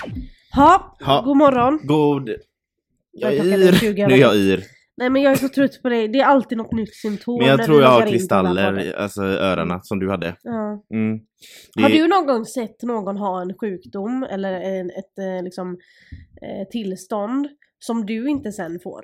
God morgon. Jag är yr. Nu är jag yr. Nej, men jag är så trött på det. Det är alltid något nytt symptom. Men jag tror jag har kristaller, alltså öronen som du hade. Ja. Har du någon gång sett någon ha en sjukdom eller ett tillstånd som du inte sen får?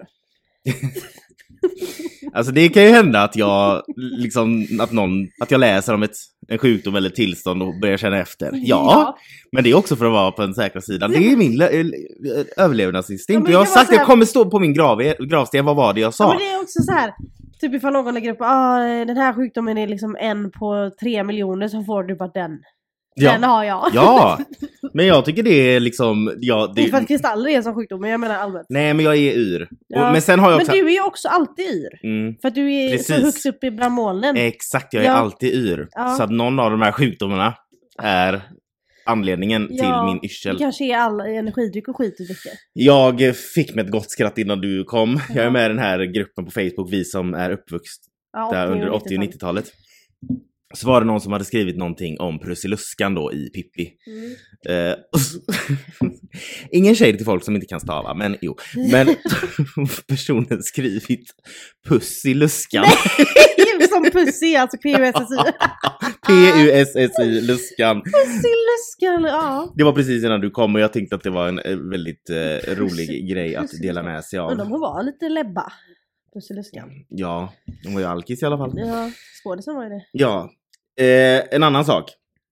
Alltså det kan ju hända att jag att jag läser om en sjukdom eller tillstånd och börjar känna efter. Ja, men det är också för att vara på den säkra sidan. Det är min överlevnadsinstinkt. Jag har sagt att jag kommer stå på min gravsten. Vad var det jag sa? Ja, men det är också så här. Typ ifall någon lägger upp den här sjukdomen är liksom 1 på 3 miljoner, så får du bara den. Den har jag. Ja, men jag tycker det är liksom... Ja, det är för att kristaller är en sån sjukdom, men jag menar allmänt. Nej, men jag är yr. Ja. Men sen har jag också... Men du är ju också alltid yr. För att du är så högst upp i bland molnen. Exakt, jag är alltid yr. Ja. Så att någon av de här sjukdomarna är anledningen till min yrsel. Det kanske är all energidryck och skit du dricker. Jag fick med ett gott skratt innan du kom. Jag är med i den här gruppen på Facebook, vi som är uppvuxna där under 80- och 90-talet. Så var det någon som hade skrivit någonting om Prussiluskan då i Pippi. Ingen shade till folk som inte kan stava, men jo. Men personen skrivit Pussiluskan. Som Pussy, alltså P-U-S-S-Y. P-U-S-S-Y, Luskan. Pussiluskan, ja. Det var precis innan du kom och jag tänkte att det var en väldigt rolig grej att dela med sig av. Men de var lite lebba. Pussiluskan. Ja, de var ju alkis i alla fall. Ja, skådisen var ju det. Ja. En annan sak.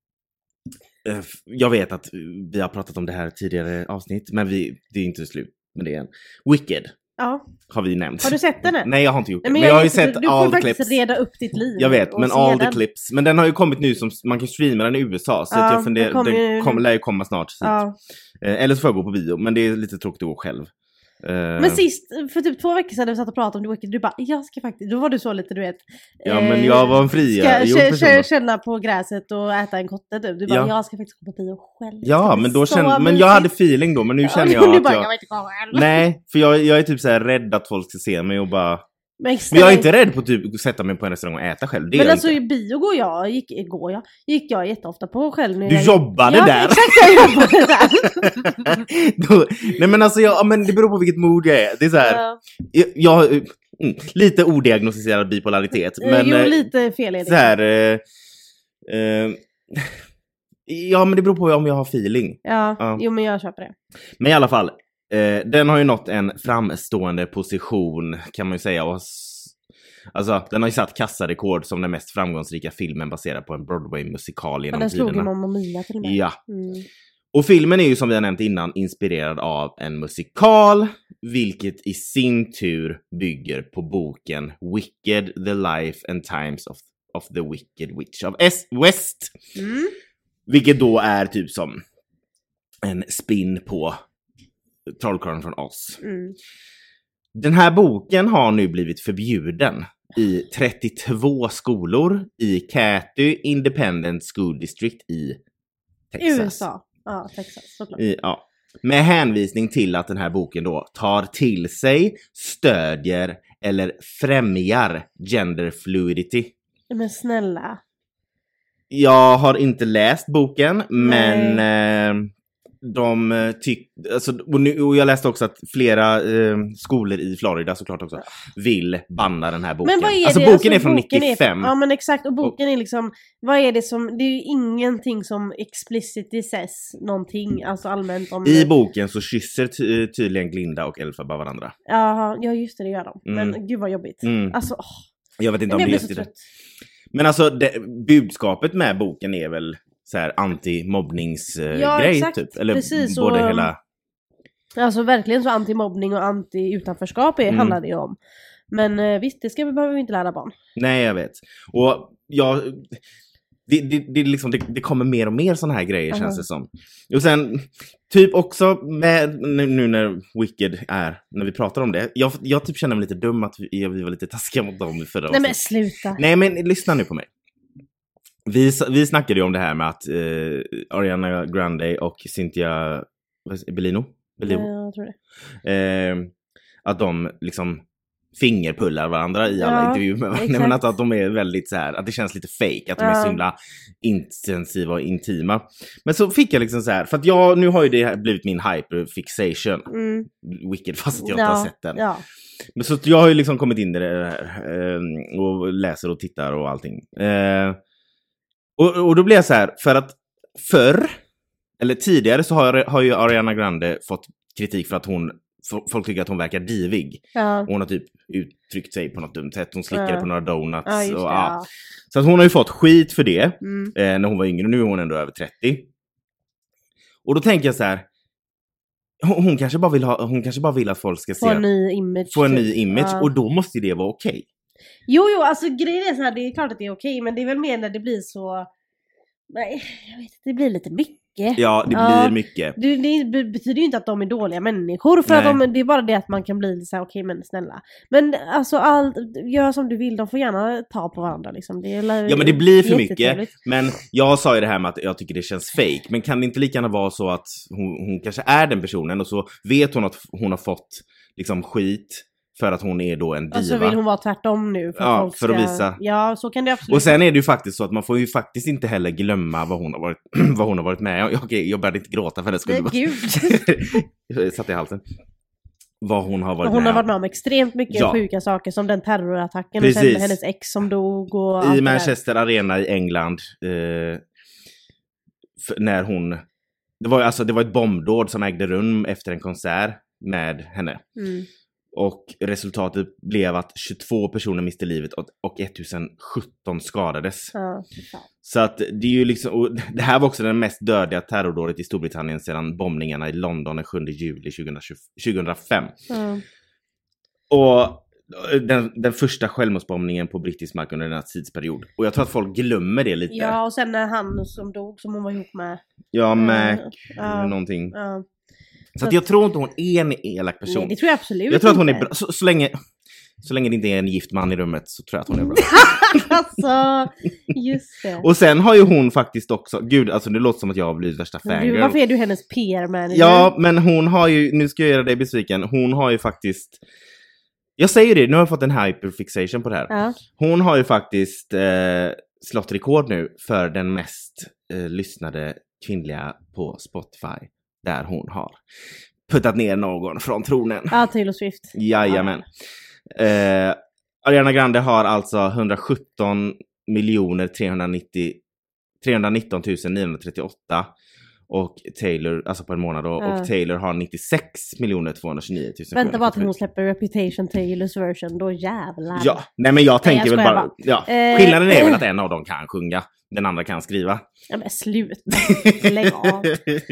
Jag vet att vi har pratat om det här tidigare avsnitt, men det är inte slut med det än. Wicked. Ja. Har vi nämnt. Har du sett den? Nej, jag har inte gjort det. Men jag har ju sett all the clips. Du får reda upp ditt liv. Jag vet, men all the clips. Men den har ju kommit nu som man kan streama den i USA. Så att jag funderar, den lär ju komma snart hit. Eller så får jag gå på bio, men det är lite tråkigt att gå själv. Men sist, för typ 2 veckor sedan när vi satt och pratade om The Wicked, du bara, jag ska faktiskt, då var du så lite, du vet. Ja, men jag var en fria. Ska känna på gräset och äta en kotte typ. Du bara, jag ska faktiskt gå på bio själv. Ja, men då men jag hade feeling då, men nu känner jag att jag vet inte vad själv. Nej, för jag är typ så här rädd att folk ska se mig och bara... Men jag är inte rädd på typ att sätta mig på en restaurang och äta själv. Det men alltså i bio gick jag jätteofta på själv. Du jobbade där? Exakt, jag jobbade där. Nej men alltså, men det beror på vilket mod jag är. Det är så här, jag lite odiagnostiserad bipolaritet. Men, lite fel är det. Så här, ja, men det beror på om jag har feeling. Ja. Jo, men jag köper det. Men i alla fall, den har ju nått en framstående position, kan man ju säga. Alltså, den har ju satt kassarekord som den mest framgångsrika filmen baserad på en Broadway-musikal genom tiderna. Den slog Mamma Mia till och med. Ja. Och filmen är ju, som vi har nämnt innan, inspirerad av en musikal, vilket i sin tur bygger på boken Wicked, The Life and Times of the Wicked Witch of West. Vilket då är typ som en spin på Trollkarlen från Oz. Den här boken har nu blivit förbjuden i 32 skolor i Katy Independent School District i Texas. USA. Ja, Texas, såklart. Med hänvisning till att den här boken då tar till sig, stödjer eller främjar gender fluidity. Men snälla. Jag har inte läst boken, men de alltså, och jag läste också att flera skolor i Florida såklart också vill banna den här boken. Men vad är alltså det? Boken är från 95. Ja, men exakt, och boken är liksom, vad är det som, det är ju ingenting som explicitly says någonting, alltså allmänt om i boken så kysser tydligen Glinda och Elphaba varandra. Ja, just det gör de. Men gud vad jobbigt. Alltså, jag vet inte om det är det. Men alltså budskapet med boken är väl så här anti-mobbningsgrej typ, eller precis, både hela. Alltså verkligen så anti-mobbning och anti-utanförskap handlar det ju om. Men visst, behöver vi inte lära barn. Nej, jag vet. Och det liksom det kommer mer och mer såna här grejer känns det som. Och sen typ också med nu när Wicked när vi pratar om det. Jag typ känner mig lite dum att vi var lite taskiga mot dem i förra avsnittet. Nej, men sluta. Nej, men lyssna nu på mig. Vi snackade ju om det här med att Ariana Grande och Cynthia Bellino? Jag tror det. Att de liksom fingerpullar varandra i alla intervjuer med varandra. Men att de är väldigt så här, att det känns lite fake, att de är så himla intensiva och intima. Men så fick jag liksom så här, för att nu har ju det blivit min hyperfixation. Wicked, fast jag inte har sett den. Ja. Men så jag har ju liksom kommit in i det här och läser och tittar och allting. Och då blir jag så här, för att eller tidigare så har ju Ariana Grande fått kritik för att folk tycker att hon verkar divig. Ja. Hon har typ uttryckt sig på något dumt sätt. Hon slickade på några donuts. Så att hon har ju fått skit för det när hon var yngre. Nu är hon ändå över 30. Och då tänker jag så här, hon kanske bara vill att folk ska se få en ny image. Och då måste det vara okej. Jo, alltså grejen är så här, det är klart att det är okej, men det är väl mer när det blir så, nej, jag vet inte, det blir lite mycket. Ja, det blir mycket. Det betyder ju inte att de är dåliga människor, för att det är bara det att man kan bli så här, okej, men snälla. Men alltså, gör som du vill, de får gärna ta på varandra liksom. Ja, men det blir för mycket. Men jag sa ju det här med att jag tycker det känns fake. Men kan det inte lika gärna vara så att hon kanske är den personen, och så vet hon att hon har fått liksom skit för att hon är då en diva. Och så vill hon vara tvärtom nu. För att visa. Ja, så kan det absolut. Och sen är det ju faktiskt så att man får ju faktiskt inte heller glömma vad hon har varit med om. Okej, jag började inte gråta för det skulle vara. Gud. Jag satte i halsen. Vad hon har varit hon med har varit med om extremt mycket sjuka saker, som den terrorattacken. Precis. Och sen hennes ex som dog och allt i Manchester Arena i England. När hon... Det var ett bombdåd som ägde rum efter en konsert med henne. Och resultatet blev att 22 personer miste livet och 1017 skadades. Så att det är ju liksom, och det här var också den mest dödliga terrordådet i Storbritannien sedan bombningarna i London den 7 juli 2005. Och den första självmordsbombningen på brittisk mark under den här tidsperiod. Och jag tror att folk glömmer det lite. Ja, och sen när han som dog, som hon var ihop med. Ja, Mac, någonting. Så att jag tror inte hon är en elak person. Nej, det tror jag absolut. Jag tror att hon är bra. Så länge det inte är en gift man i rummet, så tror jag att hon är bra. Alltså, just det. Och sen har ju hon faktiskt också... Gud, alltså det låter som att jag har blivit värsta fangirl. Varför är du hennes PR-manager? Ja, men hon har ju... Nu ska jag göra dig besviken. Hon har ju faktiskt... Jag säger det, nu har jag fått en hyperfixation på det här. Ja. Hon har ju faktiskt slått rekord nu för den mest lyssnade kvinnliga på Spotify. Där hon har puttat ner någon från tronen. Ja, Taylor Swift. Jajamän. Ariana Grande har alltså 117 319 938. Och Taylor, alltså på en månad då. Och Taylor har 96 229 000. Vänta bara till hon släpper Reputation, Taylors version. Då jävlar. Ja, nej men jag tänker väl bara... Ja, skillnaden är väl att en av dem kan sjunga. Den andra kan skriva. Ja, men sluta. Lägg av.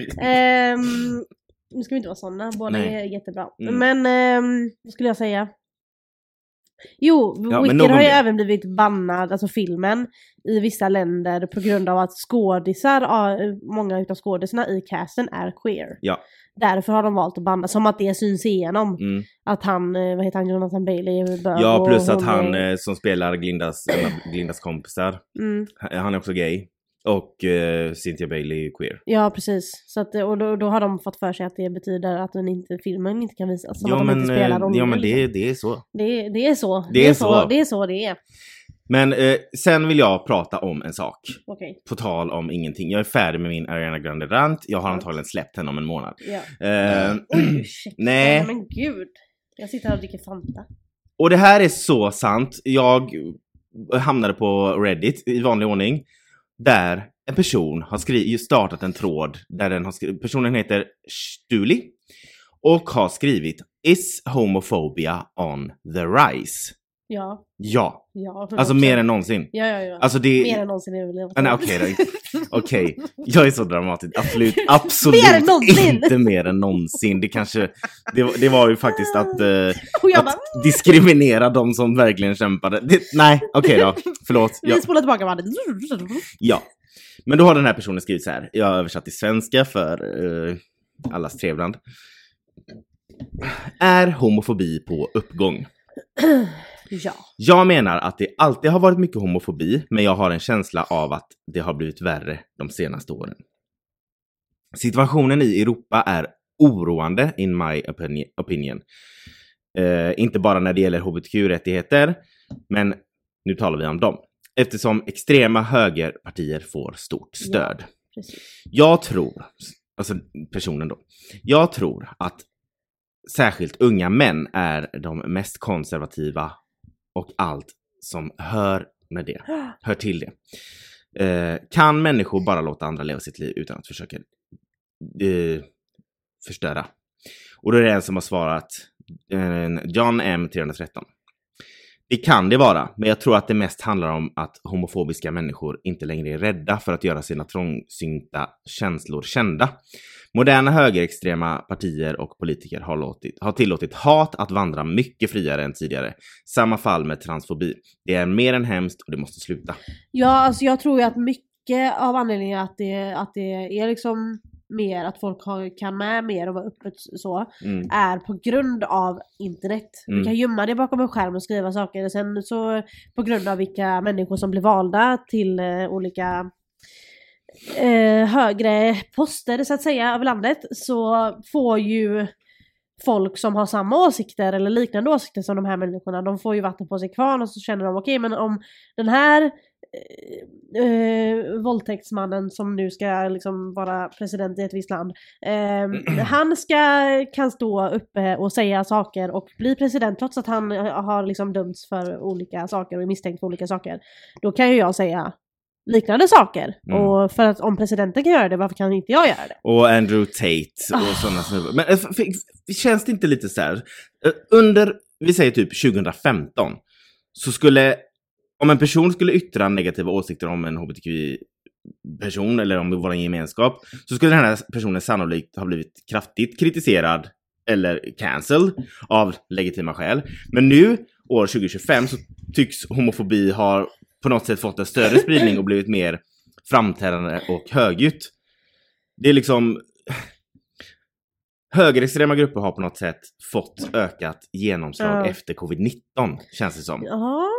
Nu ska vi inte vara sådana. Båda är jättebra. Men vad skulle jag säga? Jo, Wicked har ju även blivit bannad, alltså filmen, i vissa länder på grund av att många utav skådisarna i casten är queer. Ja. Därför har de valt att banna, som att det syns igenom. Att han, vad heter han, Jonathan Bailey är bög. Ja, plus att han som spelar Glindas kompisar, han är också gay. Och Cynthia Bailey är queer. Ja, precis. Så att, och då har de fått för sig att det betyder att filmen inte kan visas. Som att de inte spelar rollen. Ja, men det är så. Det är så. Det är så. Det är så det är. Men sen vill jag prata om en sak. Okay. På tal om ingenting. Jag är färdig med min Ariana Grande rant. Jag har antagligen släppt henne om en månad. Ja. Nej. Men gud. Jag sitter här och dricker Fanta. Och det här är så sant. Jag hamnade på Reddit i vanlig ordning. Där en person har startat en tråd. Där personen heter Stuli. Och har skrivit: Is homophobia on the rise? Ja. Ja. Alltså mer än någonsin. Ja. Alltså mer än någonsin är det väl. Okej. Jag är så dramatisk. Absolut mer än någonsin. Inte mer än någonsin. Det kanske... Det var ju faktiskt att diskriminera de som verkligen kämpade. Nej, okej då. Förlåt. Vi spolar tillbaka bandet. Ja. Men då har den här personen skrivit så här. Jag har översatt till svenska för allas trevland. Är homofobi på uppgång? Ja. Jag menar att det alltid har varit mycket homofobi, men jag har en känsla av att det har blivit värre de senaste åren. Situationen i Europa är oroande, in my opinion. Inte bara när det gäller hbtq-rättigheter, men nu talar vi om dem. Eftersom extrema högerpartier får stort stöd. Ja, jag tror, alltså personen då, jag tror att särskilt unga män är de mest konservativa och allt som hör till det. Kan människor bara låta andra leva sitt liv utan att försöka förstöra? Och då är det en som har svarat, John M 313. Det kan det vara, men jag tror att det mest handlar om att homofobiska människor inte längre är rädda för att göra sina trångsynta känslor kända. Moderna högerextrema partier och politiker har tillåtit hat att vandra mycket friare än tidigare. Samma fall med transfobi. Det är mer än hemskt och det måste sluta. Ja, alltså jag tror ju att mycket av anledningen att det är liksom mer att folk kan med mer och vara öppet så är på grund av internet. Vi kan gömma det bakom en skärm och skriva saker och sen så på grund av vilka människor som blir valda till olika högre poster så att säga över landet, så får ju folk som har samma åsikter eller liknande åsikter som de här människorna, de får ju vatten på sig kvarn och så känner de okej, men om den här våldtäktsmannen som nu ska liksom vara president i ett visst land, han kan stå uppe och säga saker och bli president trots att han har liksom dömts för olika saker och är misstänkt för olika saker, då kan ju jag säga liknande saker. Och för att om presidenten kan göra det, varför kan inte jag göra det? Och Andrew Tate och sådana snubbar. Men känns det inte lite så här under, vi säger typ 2015, så skulle, om en person skulle yttra negativa åsikter om en hbtq-person eller om vår gemenskap, så skulle den här personen sannolikt ha blivit kraftigt kritiserad eller cancelled av legitima skäl. Men nu, år 2025, så tycks homofobi ha på något sätt fått en större spridning och blivit mer framträdande och högljutt. Det är liksom, högerextrema grupper har på något sätt fått ökat genomslag efter covid-19, känns det som. Ja.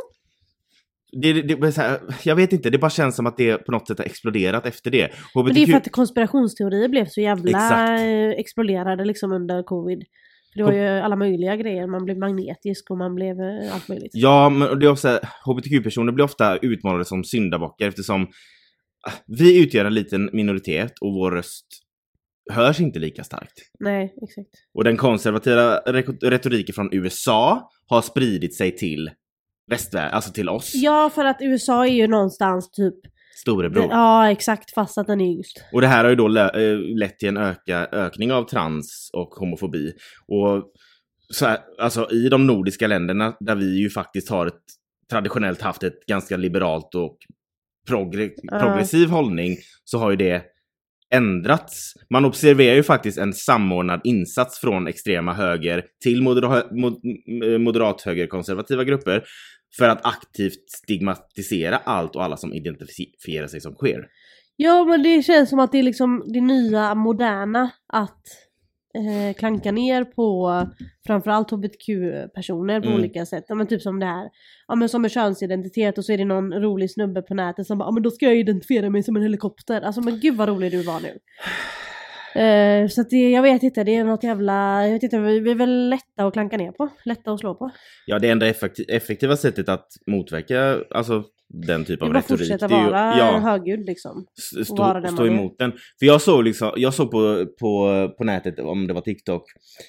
Det så här, jag vet inte, det bara känns som att det på något sätt har exploderat efter det. Men det är för att konspirationsteorier blev så jävla exploderade liksom under covid. Det var ju alla möjliga grejer, man blev magnetisk och man blev allt möjligt. Ja, men det är också, hbtq-personer blir ofta utmålade som syndabockar eftersom vi utgör en liten minoritet och vår röst hörs inte lika starkt. Nej, exakt. Och den konservativa retoriken från USA har spridit sig till västvärlden, alltså till oss. Ja, för att USA är ju någonstans typ storebror. Ja, exakt, fast att den är yngst. Och det här har ju då lett till en ökning av trans och homofobi. Och så här, alltså i de nordiska länderna där vi ju faktiskt har traditionellt haft ett ganska liberalt och progressiv hållning, så har ju det ändrats. Man observerar ju faktiskt en samordnad insats från extrema höger till moderat högerkonservativa grupper för att aktivt stigmatisera allt och alla som identifierar sig som queer. Ja, men det känns som att det är liksom det nya moderna att klanka ner på framförallt hbtq-personer på olika sätt. Ja, men typ som det här. Ja, men som en könsidentitet och så är det någon rolig snubbe på nätet som bara, ja men då ska jag identifiera mig som en helikopter. Alltså men gud vad rolig du var nu. Så att jag vet inte, det är något jävla, jag vet inte, vi är väl lätta att klanka ner på, lätta att slå på. Ja, det enda effektiva sättet att motverka alltså den typ av retorik, fortsätta vara högljudd liksom. Stå emot den. För jag såg på nätet, om det var TikTok,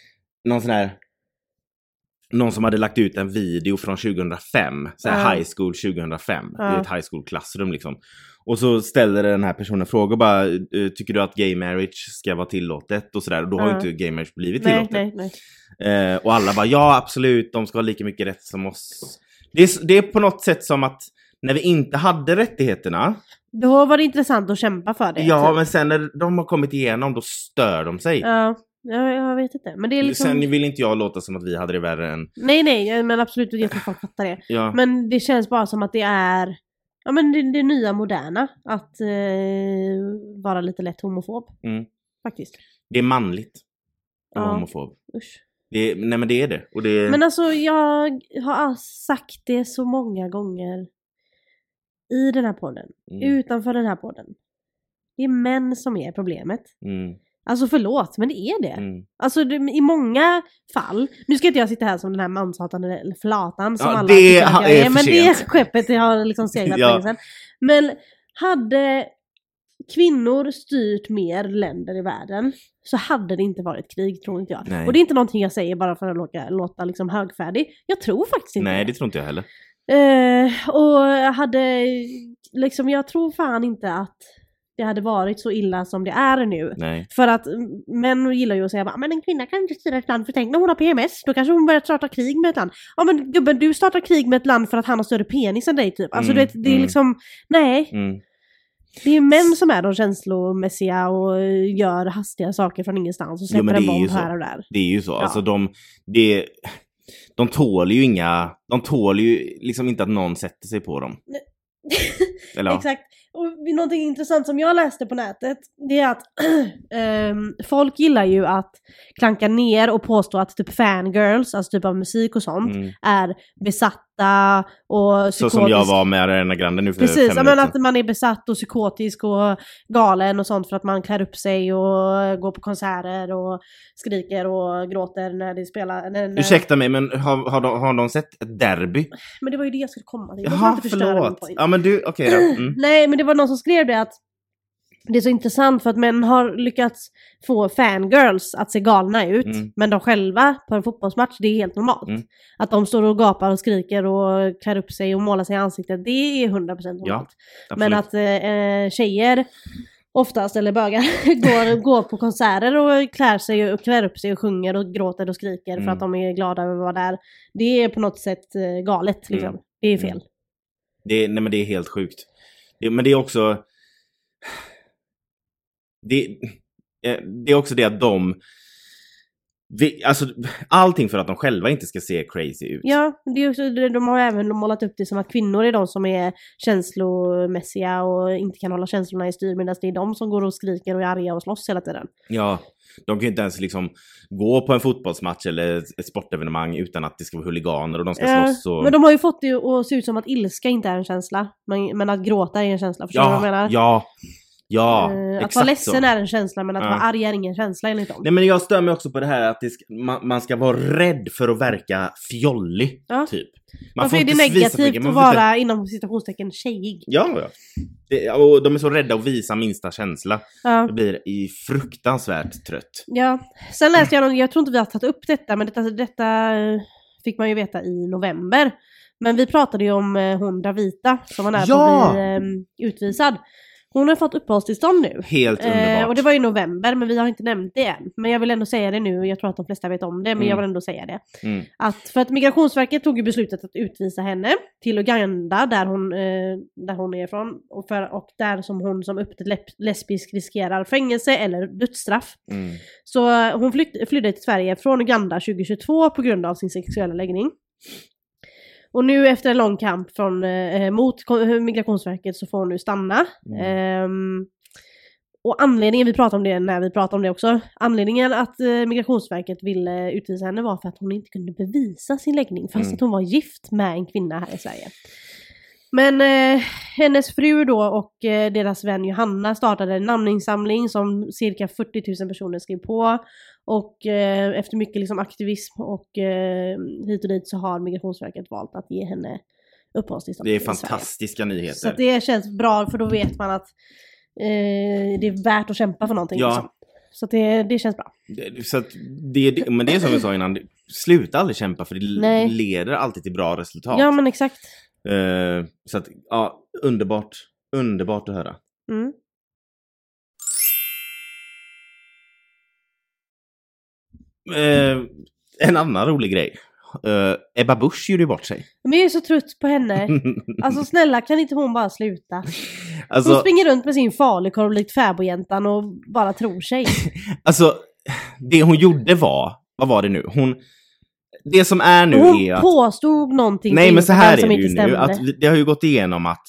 någon som hade lagt ut en video från 2005, så här high school 2005. Det är ett high school klassrum liksom. Och så ställde den här personen frågor bara, tycker du att gay marriage ska vara tillåtet och sådär, och då har ju inte gay marriage blivit tillåtet. Nej. Och alla bara, ja absolut, de ska ha lika mycket rätt som oss. Det är på något sätt som att när vi inte hade rättigheterna, då var det intressant att kämpa för det. Ja, men sen när de har kommit igenom, då stör de sig. Ja, jag vet inte. Men det är liksom... Sen vill inte jag låta som att vi hade det värre än... Nej, men absolut, jag tror folk fattar det. Ja. Men det känns bara som att det är... Ja, men det nya moderna att vara lite lätt homofob. Faktiskt. Det är manligt att vara homofob. Usch. Nej, men det är det. Och Men alltså, jag har sagt det så många gånger i den här podden. Utanför den här podden. Det är män som är problemet. Alltså förlåt, men det är det. Alltså i många fall, nu ska inte jag sitta här som den här manshatande eller flatan som alla det är men det skeppet har liksom seglat länge sedan. Men hade kvinnor styrt mer länder i världen så hade det inte varit krig, tror inte jag. Nej. Och det är inte någonting jag säger bara för att låta liksom högfärdig. Jag tror faktiskt inte. Nej, det tror inte jag heller. Och hade liksom, jag tror fan inte att det hade varit så illa som det är nu. Nej. För att män gillar ju att säga men en kvinna kan inte styra ett land, för tänk när hon har PMS, då kanske hon börjar starta krig med ett land. Ja men gubben, du startar krig med ett land för att han har större penis än dig typ. Alltså det är liksom, nej. Det är ju män som är de känslomässiga och gör hastiga saker från ingenstans och släpper en bomb här och där. Det är ju så, alltså de tål ju liksom inte att någon sätter sig på dem. Eller? Exakt. Och någonting intressant som jag läste på nätet, det är att folk gillar ju att klanka ner och påstå att typ fangirls, alltså typ av musik och sånt, är besatta och psykotisk. Så som jag var med Ariana Grande nu för precis, 5 minuter. att man är besatt och psykotisk och galen och sånt för att man klär upp sig och går på konserter och skriker och gråter när det spelar. Ursäkta mig, men har de sett ett derby? Men det var ju det jag skulle komma till. Jaha, förlåt. Ja, men du, okej då. Nej, men det var någon som skrev det att det är så intressant för att män har lyckats få fangirls att se galna ut, men de själva på en fotbollsmatch, det är helt normalt. Att de står och gapar och skriker och klär upp sig och målar sig i ansiktet, det är 100% normalt. Ja, men att tjejer oftast, eller bögar, går på konserter och klär upp sig och sjunger och gråter och skriker för att de är glada över att vara där. Det är på något sätt galet liksom. Det är fel. Nej, men det är helt sjukt. Men det är också det är också det att alltså allting för att de själva inte ska se crazy ut. Ja, det är också, de har även målat upp det som att kvinnor är de som är känslomässiga och inte kan hålla känslorna i styr, medan det är de som går och skriker och är arga och slåss hela tiden. Ja, de kan ju inte ens liksom gå på en fotbollsmatch eller ett sportevenemang utan att det ska vara huliganer och de ska slåss. Och... Men de har ju fått det att se ut som att ilska inte är en känsla, men att gråta är en känsla. Förstår du vad jag menar? Ja, att vara ledsen är en känsla, men att vara arg är ingen känsla enligt dem. Nej, men jag stör mig också på det här att man ska vara rädd för att verka fjollig, typ. Varför är det negativt att vara inom citationstecken tjejig? Ja. Och de är så rädda att visa minsta känsla. Det blir fruktansvärt trött. Ja, sen läste jag tror inte vi har tagit upp detta, men detta fick man ju veta i november. Men vi pratade ju om hon Davita som var nära på att bli utvisad. Hon har fått uppehållstillstånd nu. Helt underbart. Och det var i november, men vi har inte nämnt det än. Men jag vill ändå säga det nu. Jag tror att de flesta vet om det, men jag vill ändå säga det. För att Migrationsverket tog ju beslutet att utvisa henne till Uganda, där hon är ifrån. Och där som hon som öppet lesbisk riskerar fängelse eller dödsstraff. Så hon flydde till Sverige från Uganda 2022 på grund av sin sexuella läggning. Och nu efter en lång kamp mot Migrationsverket så får hon nu stanna. Och anledningen, vi pratade om det när vi pratade om det också. Anledningen att Migrationsverket ville utvisa henne var för att hon inte kunde bevisa sin läggning. Fast att hon var gift med en kvinna här i Sverige. Men hennes fru då och deras vän Johanna startade en namninsamling som cirka 40 000 personer skrev på. Och efter mycket liksom aktivism och hit och dit så har Migrationsverket valt att ge henne uppehållstillstånd. Det är fantastiska nyheter. Så det känns bra, för då vet man att det är värt att kämpa för någonting. Ja. Liksom. Så det känns bra. Men det är som vi sa innan, sluta aldrig kämpa för det leder alltid till bra resultat. Ja, men exakt. Så att, ja, underbart att höra. En annan rolig grej. Ebba Busch gjorde bort sig. Men jag är så trött på henne. Alltså snälla, kan inte hon bara sluta? Hon springer runt med sin falukorv likt fäbodjäntan och bara tror sig. Alltså, det hon gjorde vad var det nu? Det som är nu är att... Hon påstod någonting. Nej, men så här är det ju nu. Att det har ju gått igenom att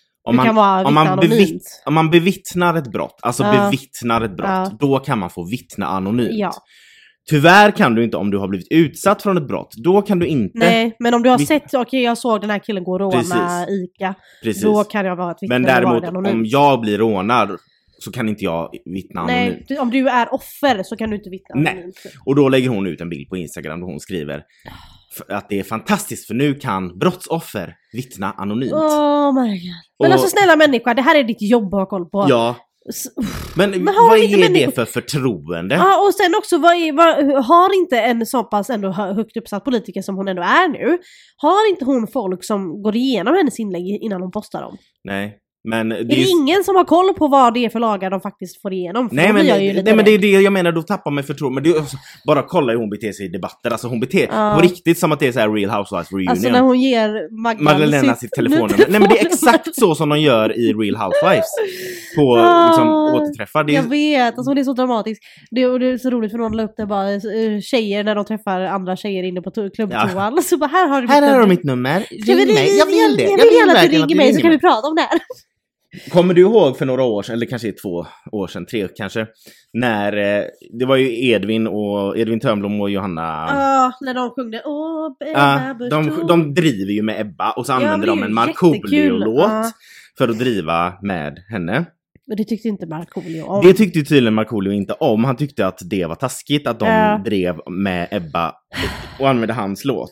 om man bevittnar ett brott, då kan man få vittna anonymt. Ja. Tyvärr kan du inte om du har blivit utsatt från ett brott. Då kan du inte... Nej, men om du har sett, jag såg den här killen gå och råna Ica. Precis. Då kan jag vara ett vittne. Men däremot om jag blir rånad så kan inte jag vittna anonymt. Nej, om du är offer så kan du inte vittna anonymt. Nej, och då lägger hon ut en bild på Instagram där hon skriver att det är fantastiskt för nu kan brottsoffer vittna anonymt. Oh my god. Men alltså snälla människa, det här är ditt jobb att ha koll på. Ja. Men vad är det för förtroende? Ja, och sen också, har inte en så pass ändå högt uppsatt politiker som hon ändå är nu, har inte hon folk som går igenom hennes inlägg innan hon postar dem? Nej. Men det är ingen som har koll på vad det är för lagar de faktiskt får igenom? Nej, men det är det jag menar, då tappar man förtroende. Men det är också, bara kolla hur hon beter sig i debatter. Alltså hon beter på riktigt som att det är så här Real Housewives reunion. Alltså när hon ger Magdalena sitt telefonnummer. Nej, men det är exakt så som de gör i Real Housewives. På liksom, återträffar. Jag vet, alltså det är så dramatiskt. Det är så roligt för någon la upp det bara tjejer när de träffar andra tjejer inne på klubbtoan. Så bara, här har du mitt nummer. Jag vill gärna att du ringer mig så kan vi prata om det här. Kommer du ihåg för några år sedan, eller kanske 2 år sedan, 3 kanske, när det var ju Edvin Törnblom och Johanna. Ja, när de sjöngde de driver ju med Ebba och så använder de en Markoolio-låt för att driva med henne. Men det tyckte inte Markoolio om. Det tyckte tydligen Markoolio inte om. Han tyckte att det var taskigt att de drev med Ebba och använde hans låt.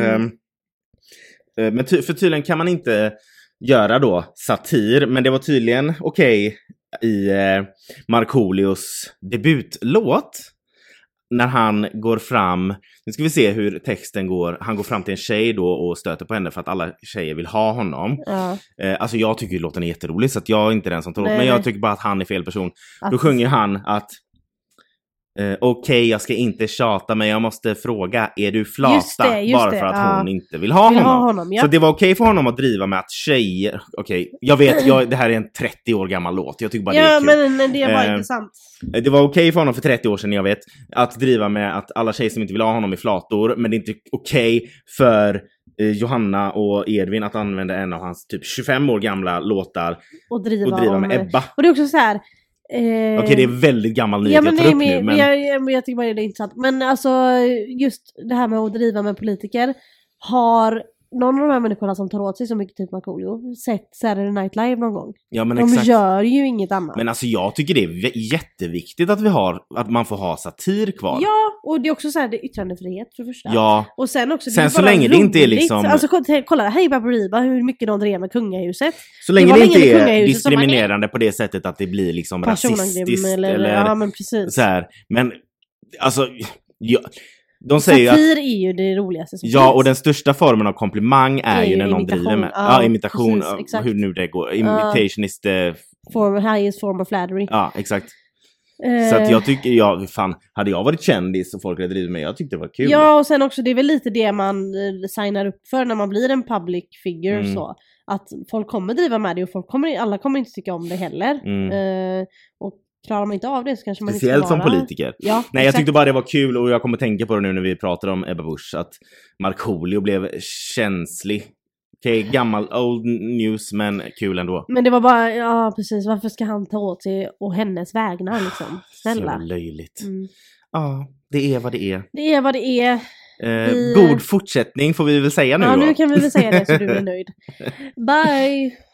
Men för tydligen kan man inte göra då satir, men det var tydligen okej i Markoolios debutlåt när han går fram. Nu ska vi se hur texten går. Han går fram till en tjej då och stöter på henne för att alla tjejer vill ha honom. Alltså jag tycker ju låten är jätterolig, så att jag är inte den som tar åt, men jag tycker bara att han är fel person. Då sjunger han att okej, jag ska inte tjata, men jag måste fråga, är du flata? Bara för att hon inte vill ha honom. Så det var okej för honom att driva med att tjejer, jag vet, det här är en 30 år gammal låt. Jag tycker bara det är kul. Men det var intressant. Det var okej för honom för 30 år sedan, jag vet, att driva med att alla tjejer som inte vill ha honom är flator, men det är inte okej för Johanna och Edvin att använda en av hans typ 25 år gamla låtar och driva med Ebba. Och det är också så här. Okej, det är väldigt gammal nyhet jag tar upp nu. Men jag tycker bara det är intressant. Men alltså, just det här med att driva med politiker. Har någon av de här människorna som tar åt sig så mycket typ Markoolio sett Saturday Night Live någon gång? Ja, men de gör ju inget annat. Men alltså jag tycker det är jätteviktigt att man får ha satir kvar. Ja, och det är också så här, det är yttrandefrihet för första. Ja. Och sen också, sen så länge det inte är liksom... Alltså kolla, hej Baberiba, hur mycket de drev med kungahuset. Så länge det inte är diskriminerande på det sättet att det blir liksom rasistiskt eller ja, men precis. Så här. Men alltså... De säger satir är ju det roligaste som finns. Och den största formen av komplimang är ju när någon driver med imitation, precis, hur nu det går. Imitation is the highest form of flattery. Ja, exakt. Så att jag tycker, fan, hade jag varit kändis och folk hade drivit med, jag tyckte det var kul. Ja, och sen också, det är väl lite det man signar upp för när man blir en public figure, så att folk kommer driva med det och alla kommer inte tycka om det heller. Och klarar man inte av det så kanske man speciellt inte ska som politiker. Ja, nej, jag tyckte bara det var kul, och jag kommer tänka på det nu när vi pratar om Ebba Busch, att Markoolio blev känslig. Okej, gammal old news, men kul ändå. Men det var bara, ja precis, varför ska han ta åt sig och hennes vägnar liksom? Snälla. Så löjligt. Ja, det är vad det är. Det är vad det är. God fortsättning får vi väl säga nu. Ja, nu kan vi väl säga det så du är nöjd. Bye!